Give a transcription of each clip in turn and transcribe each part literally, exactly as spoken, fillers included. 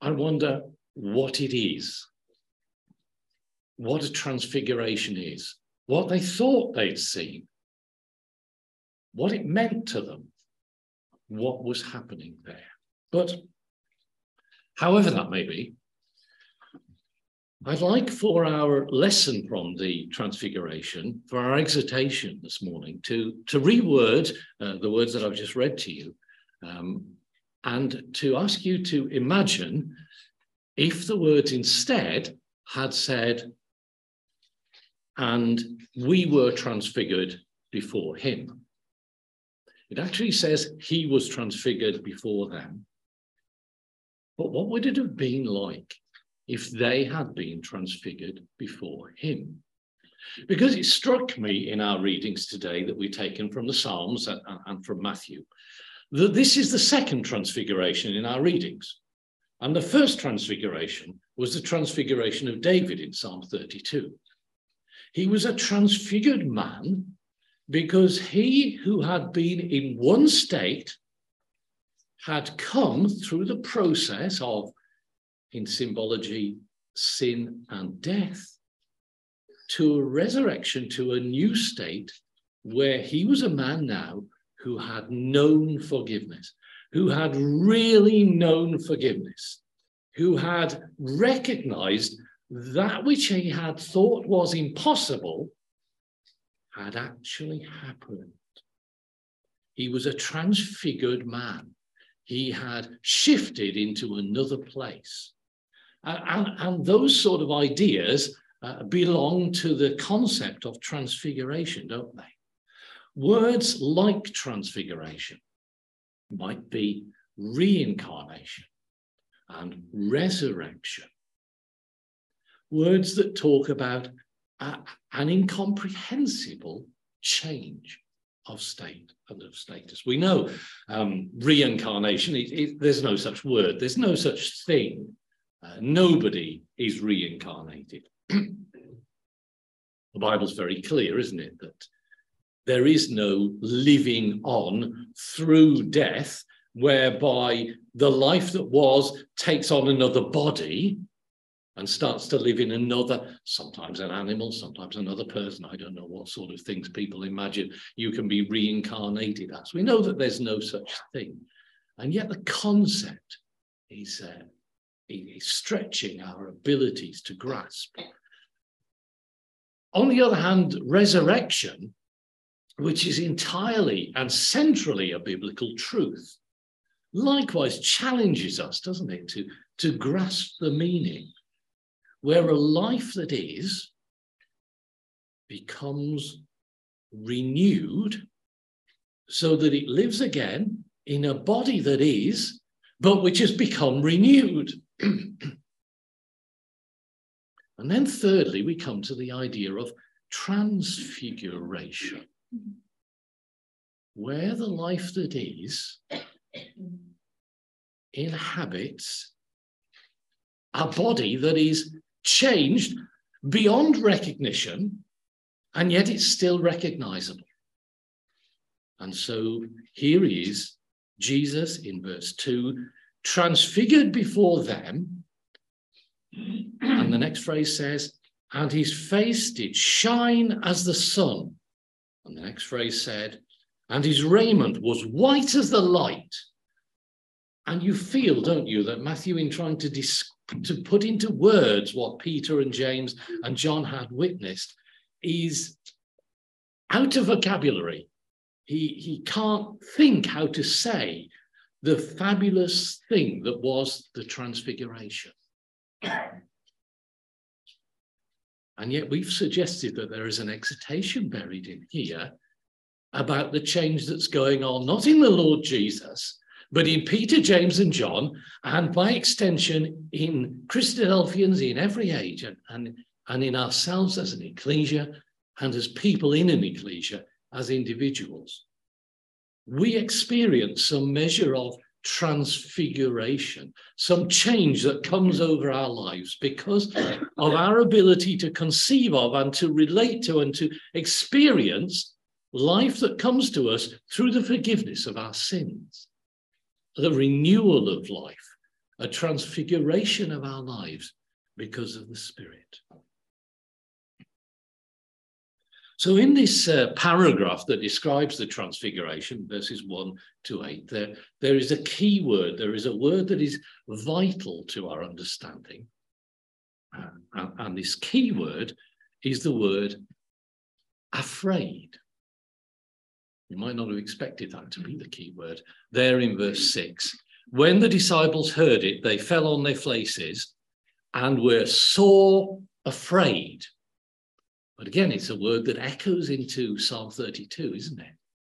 I wonder what it is, what a transfiguration is, what they thought they'd seen, what it meant to them, what was happening there. But however that may be, I'd like for our lesson from the Transfiguration, for our exhortation this morning, to, to reword uh, the words that I've just read to you, um, and to ask you to imagine if the words instead had said, and we were transfigured before him. It actually says he was transfigured before them. But what would it have been like if they had been transfigured before him? Because it struck me in our readings today that we've taken from the Psalms and, and from Matthew, that this is the second transfiguration in our readings. And the first transfiguration was the transfiguration of David in Psalm thirty-two. He was a transfigured man because he who had been in one state had come through the process of, in symbology, sin and death, to a resurrection, to a new state where he was a man now who had known forgiveness, who had really known forgiveness, who had recognized that which he had thought was impossible had actually happened. He was a transfigured man. He had shifted into another place. Uh, and, and those sort of ideas uh, belong to the concept of transfiguration, don't they? Words like transfiguration might be reincarnation and resurrection. Words that talk about a, an incomprehensible change of state and of status. We know um, reincarnation, it, it, there's no such word, there's no such thing. Uh, nobody is reincarnated. The Bible's very clear, isn't it, that there is no living on through death, whereby the life that was takes on another body and starts to live in another, sometimes an animal, sometimes another person. I don't know what sort of things people imagine you can be reincarnated as. We know that there's no such thing. And yet the concept is, uh, is stretching our abilities to grasp. On the other hand, resurrection, which is entirely and centrally a biblical truth, likewise challenges us, doesn't it, to, to grasp the meaning, where a life that is becomes renewed so that it lives again in a body that is, but which has become renewed. And then thirdly, we come to the idea of transfiguration, where the life that is inhabits a body that is changed beyond recognition, and yet it's still recognizable. And so here is Jesus in verse two, transfigured before them. And the next phrase says, and his face did shine as the sun. And the next phrase said, and his raiment was white as the light. And you feel, don't you, that Matthew, in trying to, to put into words what Peter and James and John had witnessed, is out of vocabulary. He, he can't think how to say the fabulous thing that was the transfiguration. And yet we've suggested that there is an exhortation buried in here about the change that's going on, not in the Lord Jesus, but in Peter, James, and John, and by extension in Christadelphians in every age, and, and, and in ourselves as an ecclesia, and as people in an ecclesia, as individuals. We experience some measure of transfiguration, some change that comes over our lives because of our ability to conceive of and to relate to and to experience life that comes to us through the forgiveness of our sins, the renewal of life a transfiguration of our lives because of the Spirit. So in this uh, paragraph that describes the transfiguration, verses one to eight, there, there is a key word. There is a word that is vital to our understanding. Uh, and, and this key word is the word afraid. You might not have expected that to be the key word. There in verse six, when the disciples heard it, they fell on their faces and were sore afraid. But again, it's a word that echoes into Psalm thirty-two, isn't it?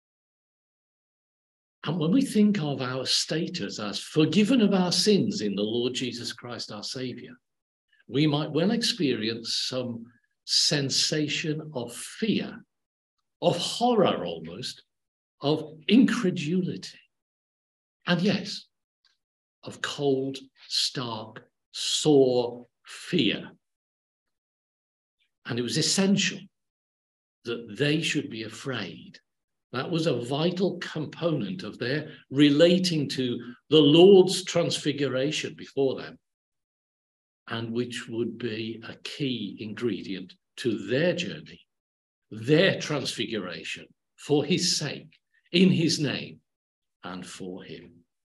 And when we think of our status as forgiven of our sins in the Lord Jesus Christ, our Saviour, we might well experience some sensation of fear, of horror almost, of incredulity, and yes, of cold, stark, sore fear. And it was essential that they should be afraid. That was a vital component of their relating to the Lord's transfiguration before them, and which would be a key ingredient to their journey, their transfiguration, for his sake, in his name, and for him.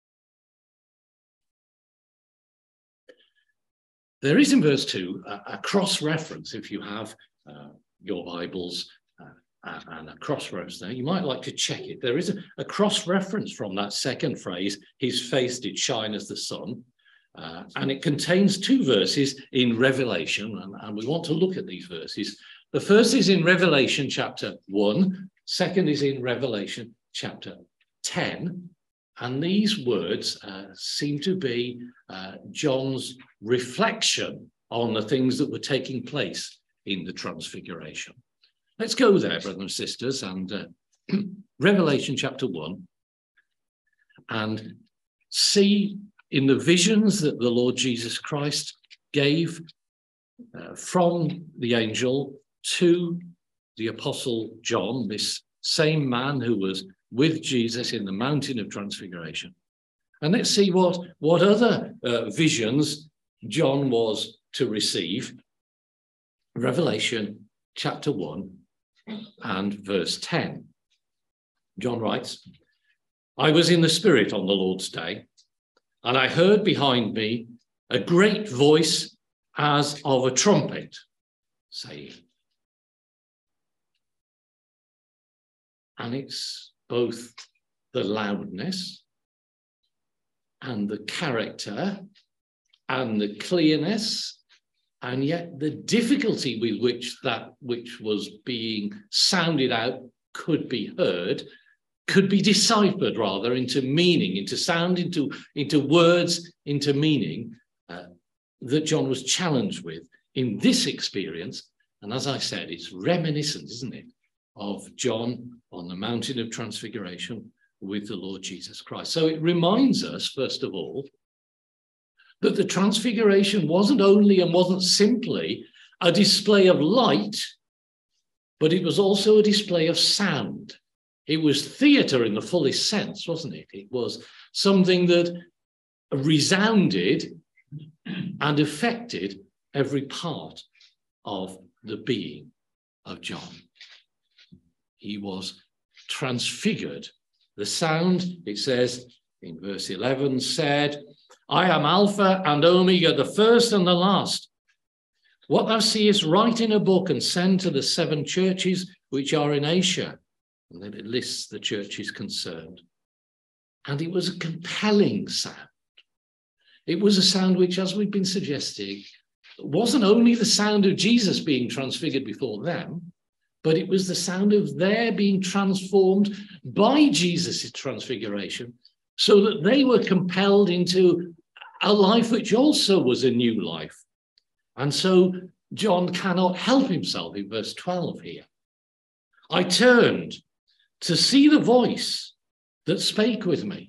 There is in verse two a, a cross-reference, if you have uh, your Bibles uh, and a cross-reference there. You might like to check it. There is a, a cross-reference from that second phrase, his face did shine as the sun, uh, and it contains two verses in Revelation, and, and we want to look at these verses. The first is in Revelation chapter one, second is in Revelation chapter ten. And these words uh, seem to be uh, John's reflection on the things that were taking place in the Transfiguration. Let's go there, brothers and sisters, and uh, Revelation chapter one, and see in the visions that the Lord Jesus Christ gave uh, from the angel to the Apostle John, this same man who was with Jesus in the mountain of transfiguration. And let's see what, what other uh, visions John was to receive. Revelation chapter one and verse ten. John writes, I was in the Spirit on the Lord's day, and I heard behind me a great voice as of a trumpet, saying, and it's both the loudness and the character and the clearness, and yet the difficulty with which that which was being sounded out could be heard, could be deciphered rather into meaning, into sound, into, into words, into meaning, uh, that John was challenged with in this experience. And as I said, it's reminiscent, isn't it, of John on the mountain of transfiguration with the Lord Jesus Christ. So it reminds us, first of all, that the transfiguration wasn't only and wasn't simply a display of light, but it was also a display of sound. It was theatre in the fullest sense, wasn't it? It was something that resounded and affected every part of the being of John. He was transfigured. The sound, it says in verse eleven, said, I am Alpha and Omega, the first and the last. What thou seest, write in a book and send to the seven churches which are in Asia. And then it lists the churches concerned. And it was a compelling sound. It was a sound which, as we've been suggesting, wasn't only the sound of Jesus being transfigured before them, but it was the sound of their being transformed by Jesus' transfiguration, so that they were compelled into a life which also was a new life. And so John cannot help himself in verse twelve here. I turned to see the voice that spake with me.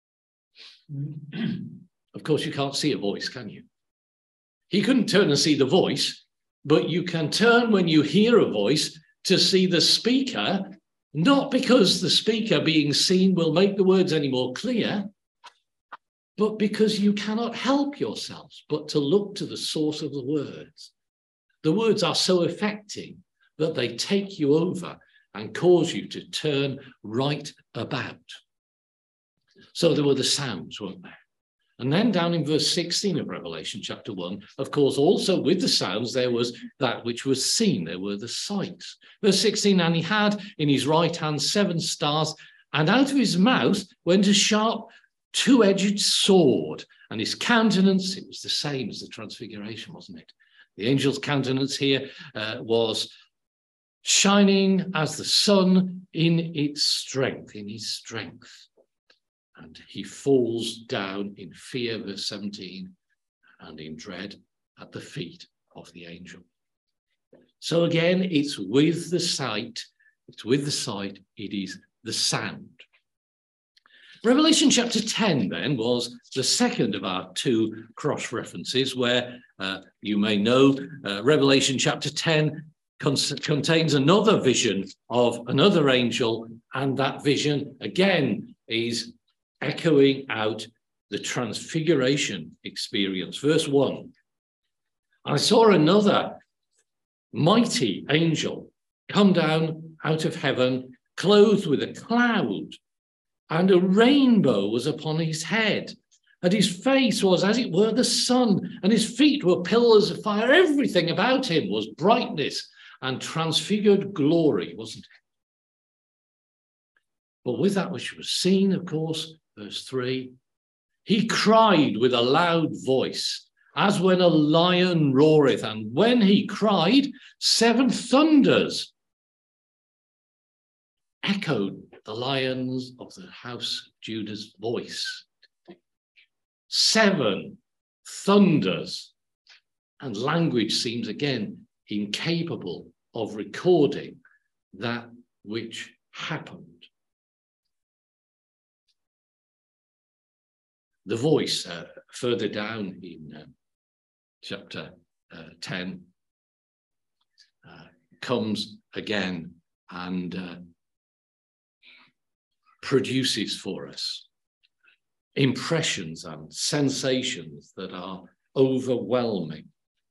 Of course, you can't see a voice, can you? He couldn't turn and see the voice, but you can turn when you hear a voice to see the speaker, not because the speaker being seen will make the words any more clear, but because you cannot help yourselves but to look to the source of the words. The words are so affecting that they take you over and cause you to turn right about. So there were the sounds, weren't there? And then down in verse sixteen of Revelation chapter one, of course, also with the sounds, there was that which was seen. There were the sights. Verse sixteen, and he had in his right hand seven stars, and out of his mouth went a sharp two-edged sword, and his countenance, it was the same as the transfiguration, wasn't it? The angel's countenance here uh, was shining as the sun in its strength, in his strength. And he falls down in fear, verse seventeen, and in dread at the feet of the angel. So again, it's with the sight, it's with the sight, it is the sound. Revelation chapter ten, then, was the second of our two cross-references, where uh, you may know uh, Revelation chapter ten con- contains another vision of another angel, and that vision, again, is echoing out the transfiguration experience. Verse one, I saw another mighty angel come down out of heaven, clothed with a cloud, and a rainbow was upon his head, and his face was as it were the sun, and his feet were pillars of fire. Everything about him was brightness and transfigured glory, wasn't it? But with that which was seen, of course, verse three, he cried with a loud voice, as when a lion roareth, and when he cried, seven thunders echoed the lions of the house of Judah's voice. Seven thunders, and language seems again incapable of recording that which happened. The voice uh, further down in uh, chapter uh, ten uh, comes again and uh, produces for us impressions and sensations that are overwhelming.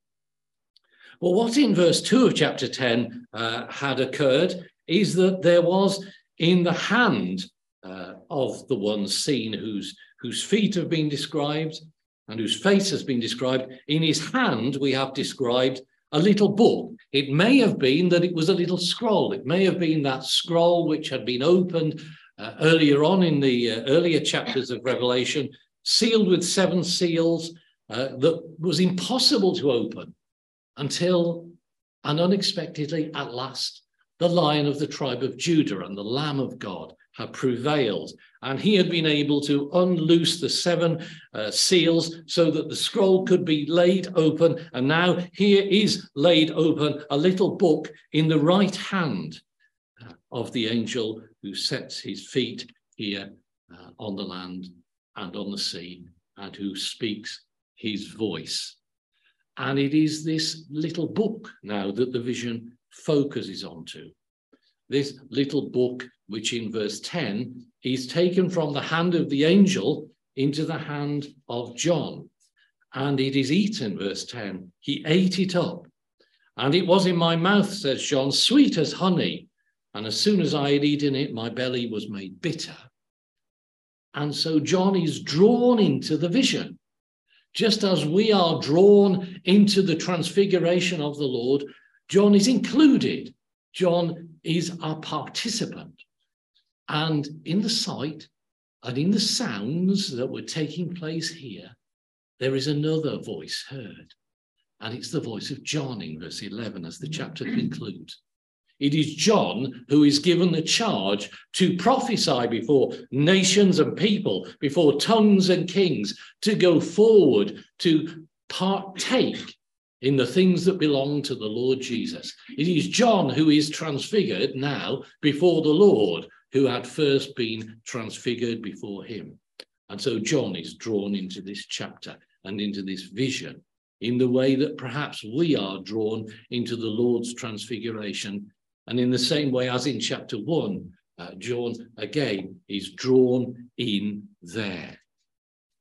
Well, what in verse two of chapter ten uh, had occurred is that there was in the hand uh, of the one seen whose whose feet have been described and whose face has been described, in his hand we have described a little book. It may have been that it was a little scroll. It may have been that scroll which had been opened uh, earlier on in the uh, earlier chapters of Revelation, sealed with seven seals, uh, that was impossible to open until, and unexpectedly at last, the Lion of the tribe of Judah and the Lamb of God had prevailed, and he had been able to unloose the seven uh, seals so that the scroll could be laid open. And now here is laid open a little book in the right hand of the angel who sets his feet here uh, on the land and on the sea, and who speaks his voice. And it is this little book now that the vision focuses onto. This little book, which in verse ten is taken from the hand of the angel into the hand of John. And it is eaten, verse ten. He ate it up. And it was in my mouth, says John, sweet as honey. And as soon as I had eaten it, my belly was made bitter. And so John is drawn into the vision. Just as we are drawn into the transfiguration of the Lord, John is included. John is our participant. And in the sight and in the sounds that were taking place here, there is another voice heard. And it's the voice of John in verse eleven as the chapter concludes. It is John who is given the charge to prophesy before nations and people, before tongues and kings, to go forward, to partake in the things that belong to the Lord Jesus. It is John who is transfigured now before the Lord, who had first been transfigured before him. And so John is drawn into this chapter and into this vision in the way that perhaps we are drawn into the Lord's transfiguration. And in the same way as in chapter one, uh, John again is drawn in there.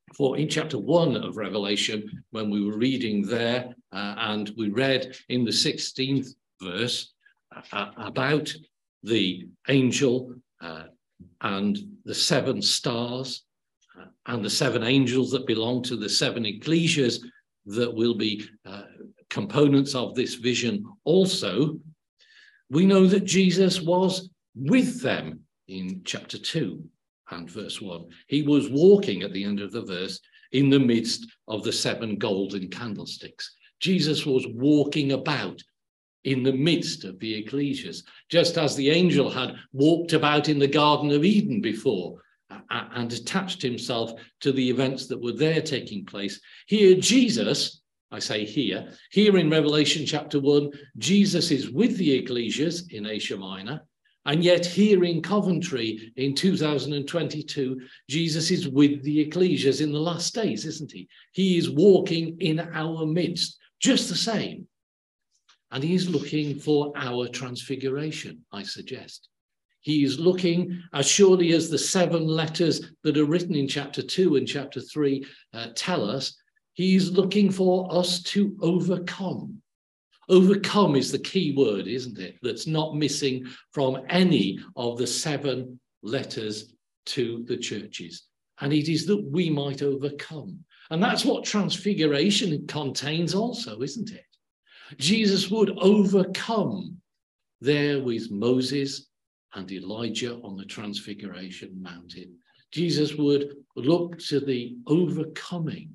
For in chapter one of Revelation, when we were reading there, uh, and we read in the sixteenth verse uh, about the angel uh, and the seven stars uh, and the seven angels that belong to the seven ecclesias that will be uh, components of this vision also, we know that Jesus was with them in chapter two and verse one. He was walking at the end of the verse in the midst of the seven golden candlesticks. Jesus was walking about in the midst of the ecclesias, just as the angel had walked about in the Garden of Eden before uh, and attached himself to the events that were there taking place. Here, Jesus, I say here, here in Revelation chapter one, Jesus is with the ecclesias in Asia Minor, and yet here in Coventry in two thousand twenty-two, Jesus is with the ecclesias in the last days, isn't he? He is walking in our midst, just the same. And he is looking for our transfiguration, I suggest. He is looking, as surely as the seven letters that are written in chapter two and chapter three uh, tell us, he is looking for us to overcome. Overcome is the key word, isn't it? That's not missing from any of the seven letters to the churches. And it is that we might overcome. And that's what transfiguration contains also, isn't it? Jesus would overcome there with Moses and Elijah on the Transfiguration Mountain. Jesus would look to the overcoming,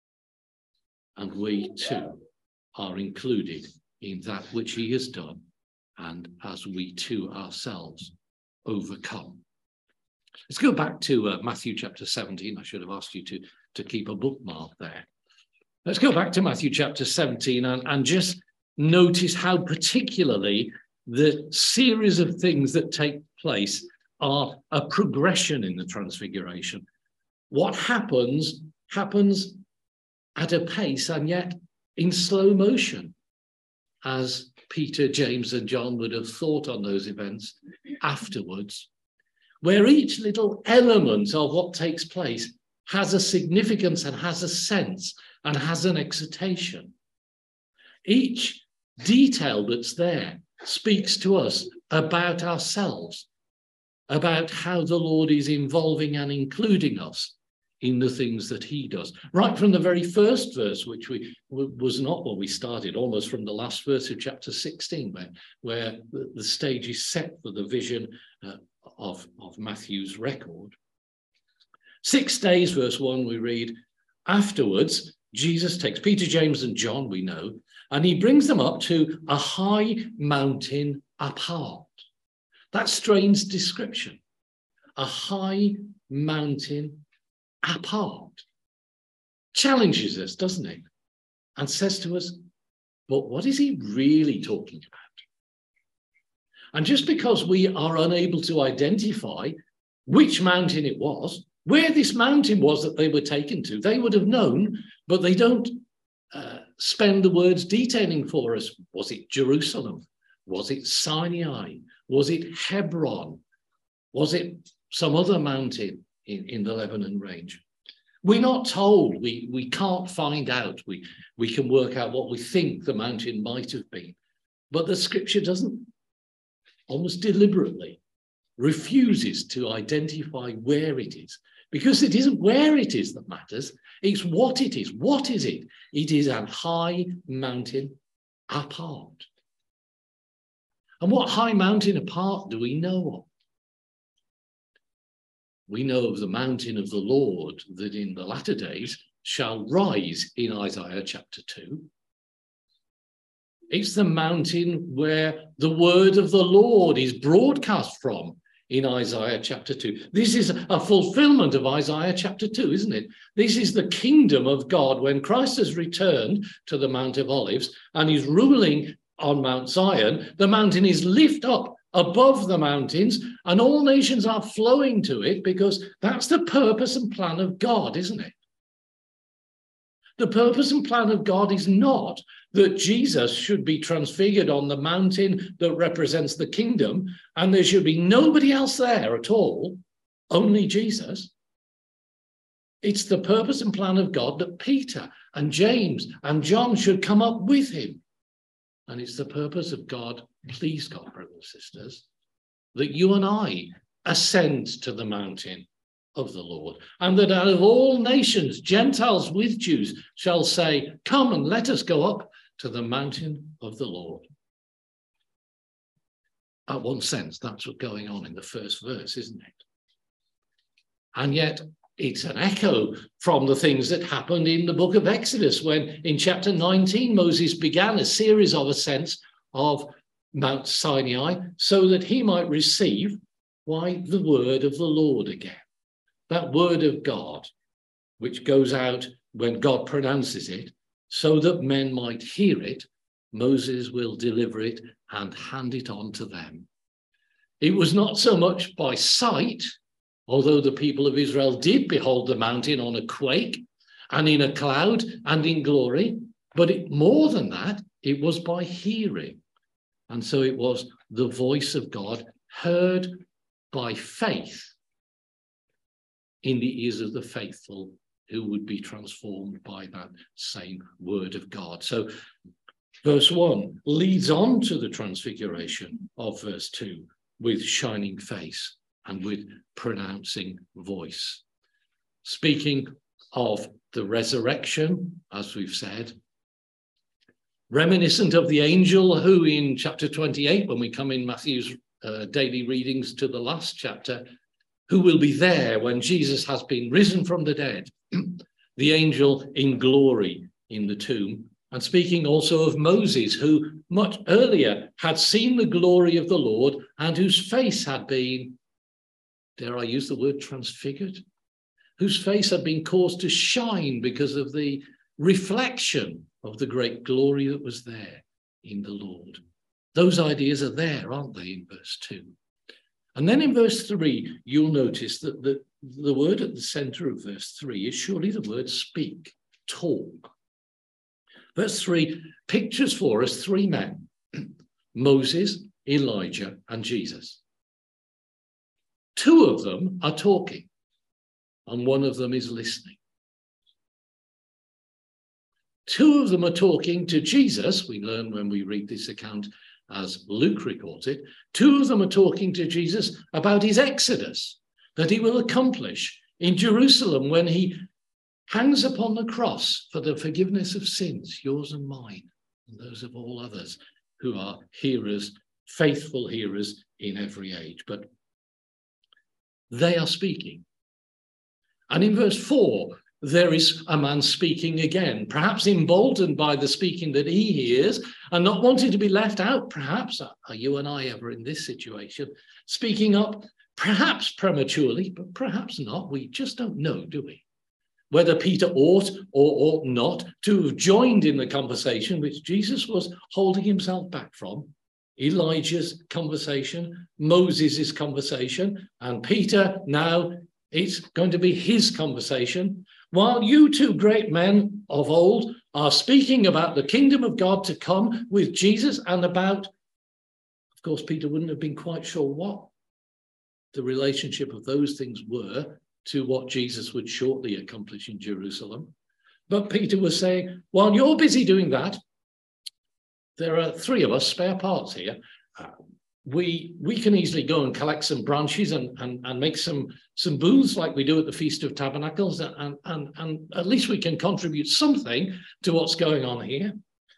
and we too are included in that which he has done, and as we too ourselves overcome. Let's go back to uh, Matthew chapter seventeen. I should have asked you to, to keep a bookmark there. Let's go back to Matthew chapter seventeen and, and just notice how particularly the series of things that take place are a progression in the Transfiguration. What happens, happens at a pace and yet in slow motion, as Peter, James, and John would have thought on those events afterwards, where each little element of what takes place has a significance and has a sense and has an excitation. Each detail that's there speaks to us about ourselves, about how the Lord is involving and including us in the things that he does. Right from the very first verse, which we was not where we started, almost from the last verse of chapter sixteen, where, where the, the stage is set for the vision uh, of, of Matthew's record. Six days, verse one, we read, afterwards, Jesus takes Peter, James, and John, we know, and he brings them up to a high mountain apart. That strange description, a high mountain apart, challenges us, doesn't it? And says to us, but what is he really talking about? And just because we are unable to identify which mountain it was, where this mountain was that they were taken to, they would have known, but they don't uh, spend the words detailing for us. Was it Jerusalem? Was it Sinai? Was it Hebron? Was it some other mountain in, in the Lebanon range? We're not told. We, we can't find out. We, we can work out what we think the mountain might have been. But the scripture doesn't, almost deliberately, refuses to identify where it is. Because it isn't where it is that matters, it's what it is. What is it? It is a high mountain apart. And what high mountain apart do we know of? We know of the mountain of the Lord that in the latter days shall rise in Isaiah chapter two. It's the mountain where the word of the Lord is broadcast from in Isaiah chapter two. This is a fulfillment of Isaiah chapter two, isn't it? This is the kingdom of God when Christ has returned to the Mount of Olives and is ruling on Mount Zion. The mountain is lifted up above the mountains and all nations are flowing to it because that's the purpose and plan of God, isn't it? The purpose and plan of God is not that Jesus should be transfigured on the mountain that represents the kingdom and there should be nobody else there at all, only Jesus. It's the purpose and plan of God that Peter and James and John should come up with him. And it's the purpose of God, please God, brothers and sisters, that you and I ascend to the mountain of the Lord, and that out of all nations, Gentiles with Jews shall say, come and let us go up to the mountain of the Lord. At one sense, that's what's going on in the first verse, isn't it? And yet it's an echo from the things that happened in the book of Exodus, when in chapter nineteen, Moses began a series of ascents of Mount Sinai so that he might receive, why, the word of the Lord again. That word of God, which goes out when God pronounces it, so that men might hear it, Moses will deliver it and hand it on to them. It was not so much by sight, although the people of Israel did behold the mountain on a quake and in a cloud and in glory, but it, more than that, it was by hearing. And so it was the voice of God heard by faith in the ears of the faithful who would be transformed by that same word of God. So verse one leads on to the transfiguration of verse two with shining face and with pronouncing voice. Speaking of the resurrection, as we've said, reminiscent of the angel who in chapter twenty-eight, when we come in Matthew's uh, daily readings to the last chapter, who will be there when Jesus has been risen from the dead, the angel in glory in the tomb. And speaking also of Moses, who much earlier had seen the glory of the Lord and whose face had been, dare I use the word, transfigured, whose face had been caused to shine because of the reflection of the great glory that was there in the Lord. Those ideas are there, aren't they, in verse two? And then in verse three, you'll notice that the, the word at the center of verse three is surely the word speak, talk. Verse three pictures for us three men, Moses, Elijah, and Jesus. Two of them are talking, and one of them is listening. Two of them are talking to Jesus. We learn when we read this account as Luke records it. Two of them are talking to Jesus about his exodus that he will accomplish in Jerusalem when he hangs upon the cross for the forgiveness of sins, yours and mine, and those of all others who are hearers, faithful hearers in every age. But they are speaking. And in verse four, there is a man speaking again, perhaps emboldened by the speaking that he hears and not wanting to be left out. Perhaps are you and I ever in this situation, speaking up, perhaps prematurely, but perhaps not. We just don't know, do we? Whether Peter ought or ought not to have joined in the conversation which Jesus was holding himself back from. Elijah's conversation, Moses' conversation, and Peter now, it's going to be his conversation. While you two great men of old are speaking about the kingdom of God to come with Jesus and about, of course, Peter wouldn't have been quite sure what the relationship of those things were to what Jesus would shortly accomplish in Jerusalem. But Peter was saying, while you're busy doing that, there are three of us spare parts here. Uh, we we can easily go and collect some branches and, and, and make some, some booths like we do at the Feast of Tabernacles, and, and, and at least we can contribute something to what's going on here.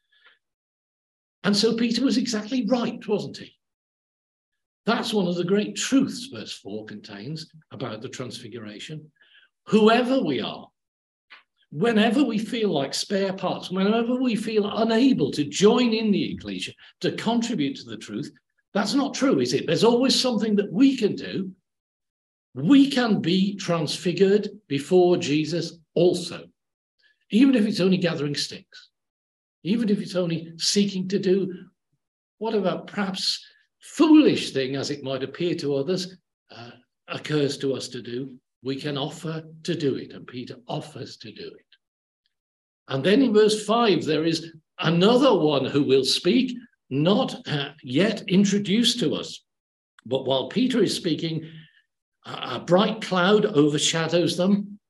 And so Peter was exactly right, wasn't he? That's one of the great truths verse four contains about the transfiguration. Whoever we are, whenever we feel like spare parts, whenever we feel unable to join in the ecclesia, to contribute to the truth, that's not true, is it? There's always something that we can do. We can be transfigured before Jesus also, even if it's only gathering sticks, even if it's only seeking to do whatever perhaps foolish thing, as it might appear to others, uh, occurs to us to do. We can offer to do it, and Peter offers to do it. And then in verse five, there is another one who will speak, not uh, yet introduced to us. But while Peter is speaking, a bright cloud overshadows them,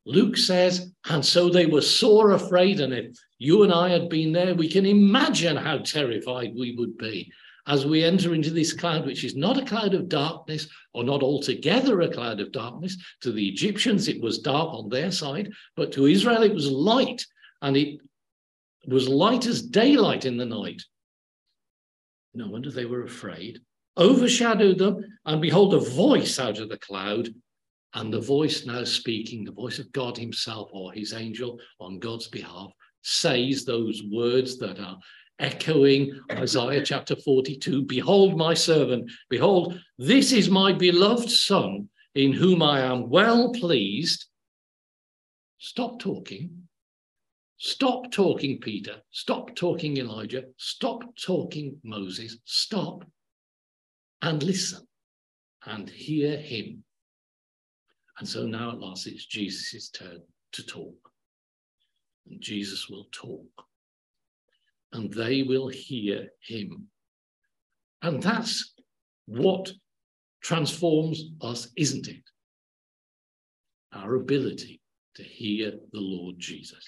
Luke says, and so they were sore afraid. And if you and I had been there, we can imagine how terrified we would be as we enter into this cloud, which is not a cloud of darkness, or not altogether a cloud of darkness. To the Egyptians, it was dark on their side, but to Israel, it was light, and it was light as daylight in the night. No wonder they were afraid. Overshadowed them, and behold, a voice out of the cloud, and the voice now speaking, the voice of God himself or his angel on God's behalf, says those words that are echoing Isaiah chapter forty-two, behold my servant, behold, this is my beloved son, in whom I am well pleased. Stop talking. Stop talking, Peter. Stop talking, Elijah. Stop talking, Moses. Stop and listen and hear him. And so now at last it's Jesus' turn to talk. And Jesus will talk. And they will hear him. And that's what transforms us, isn't it? Our ability to hear the Lord Jesus.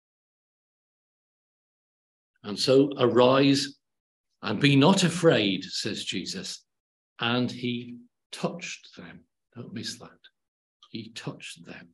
And so arise and be not afraid, says Jesus. And he touched them. Don't miss that. He touched them.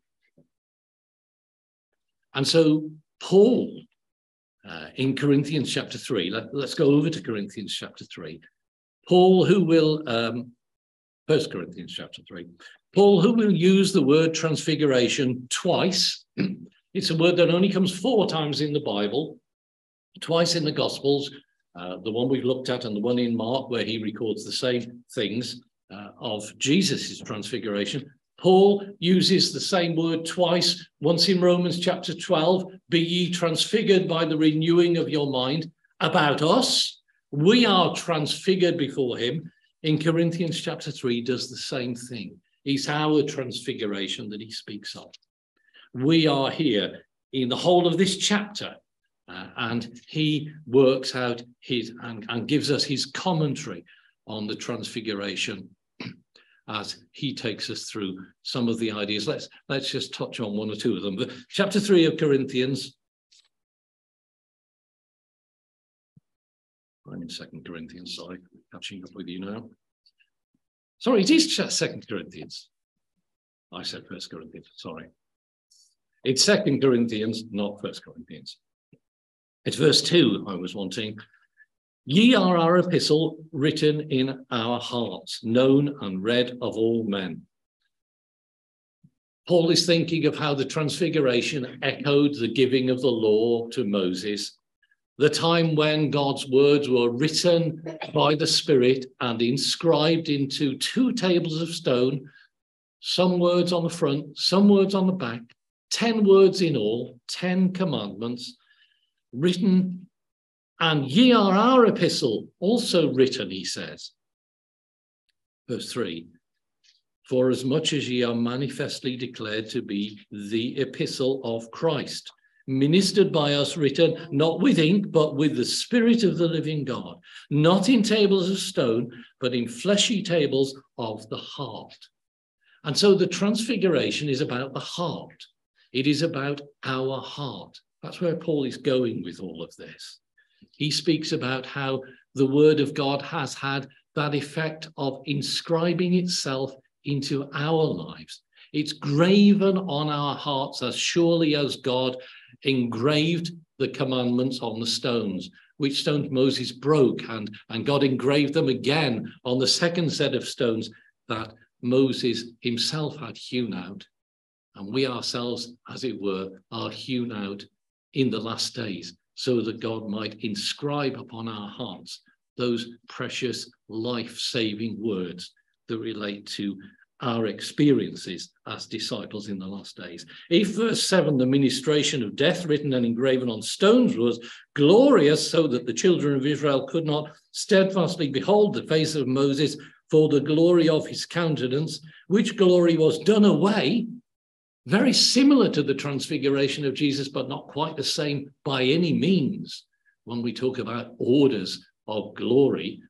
And so Paul, uh, in Corinthians chapter three, let, let's go over to Corinthians chapter three. Paul, who will, um, First Corinthians chapter three, Paul, who will use the word transfiguration twice. It's a word that only comes four times in the Bible, twice in the Gospels, uh, the one we've looked at and the one in Mark, where he records the same things uh, of Jesus' transfiguration. Paul uses the same word twice, once in Romans chapter twelve, be ye transfigured by the renewing of your mind. About us, we are transfigured before him. In Corinthians chapter three, does the same thing. It's our transfiguration that he speaks of. We are here in the whole of this chapter, uh, and he works out his and, and gives us his commentary on the transfiguration as he takes us through some of the ideas. Let's, let's just touch on one or two of them. But chapter three of Corinthians. I'm in Second Corinthians, sorry, catching up with you now. Sorry, it is Second Corinthians. I said First Corinthians, sorry. It's Second Corinthians, not First Corinthians. It's verse two I was wanting. Ye are our epistle written in our hearts, known and read of all men. Paul is thinking of how the transfiguration echoed the giving of the law to Moses, the time when God's words were written by the Spirit and inscribed into two tables of stone, some words on the front, some words on the back, ten words in all, ten commandments, written. And ye are our epistle, also written, he says. Verse three, for as much as ye are manifestly declared to be the epistle of Christ, ministered by us, written not with ink, but with the Spirit of the living God, not in tables of stone, but in fleshy tables of the heart. And so the transfiguration is about the heart. It is about our heart. That's where Paul is going with all of this. He speaks about how the word of God has had that effect of inscribing itself into our lives. It's graven on our hearts as surely as God engraved the commandments on the stones, which stones Moses broke, and, and God engraved them again on the second set of stones that Moses himself had hewn out. And we ourselves, as it were, are hewn out in the last days, so that God might inscribe upon our hearts those precious life-saving words that relate to our experiences as disciples in the last days. If verse seven, the ministration of death written and engraven on stones was glorious, so that the children of Israel could not steadfastly behold the face of Moses for the glory of his countenance, which glory was done away, very similar to the transfiguration of Jesus, but not quite the same by any means when we talk about orders of glory.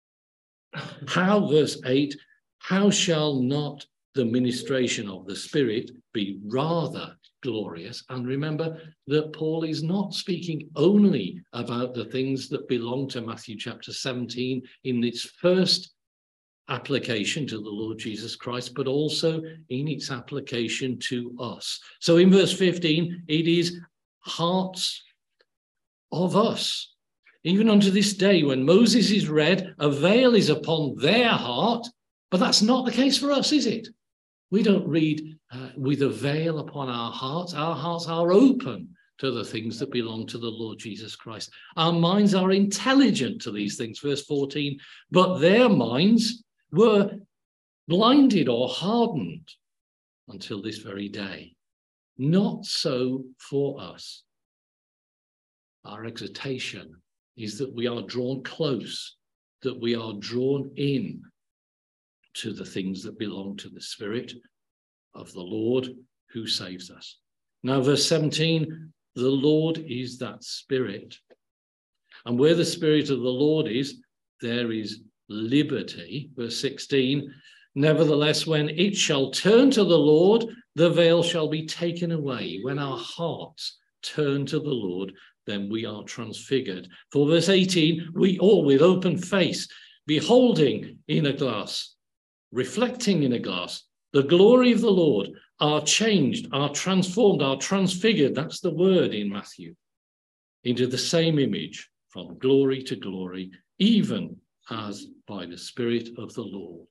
How, verse eight, how shall not the ministration of the Spirit be rather glorious. And remember that Paul is not speaking only about the things that belong to Matthew chapter seventeen in its first application to the Lord Jesus Christ, but also in its application to us. So in verse fifteen, it is hearts of us. Even unto this day, when Moses is read, a veil is upon their heart, but that's not the case for us, is it? We don't read uh, with a veil upon our hearts. Our hearts are open to the things that belong to the Lord Jesus Christ. Our minds are intelligent to these things. Verse fourteen, but their minds were blinded or hardened until this very day. Not so for us. Our exhortation is that we are drawn close, that we are drawn in to the things that belong to the Spirit of the Lord who saves us. Now, verse seventeen, the Lord is that Spirit. And where the Spirit of the Lord is, there is liberty. Verse sixteen, nevertheless, when it shall turn to the Lord, the veil shall be taken away. When our hearts turn to the Lord, then we are transfigured. For verse eighteen, we all with open face, beholding in a glass, reflecting in a glass, the glory of the Lord, are changed, are transformed, are transfigured. That's the word in Matthew. Into the same image, from glory to glory, even as by the Spirit of the Lord.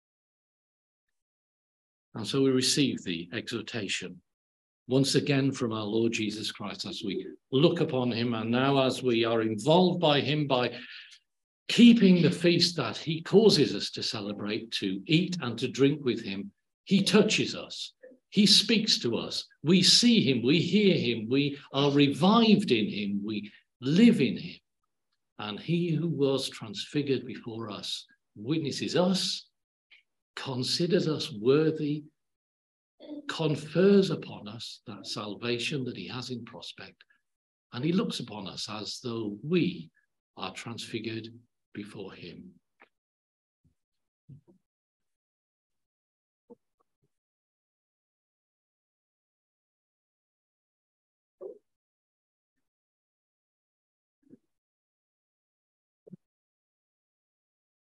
And so we receive the exhortation once again from our Lord Jesus Christ as we look upon him, and now as we are involved by him by keeping the feast that he causes us to celebrate, to eat and to drink with him. He touches us. He speaks to us. We see him. We hear him. We are revived in him. We live in him. And he who was transfigured before us witnesses us, considers us worthy, confers upon us that salvation that he has in prospect, and he looks upon us as though we are transfigured before him.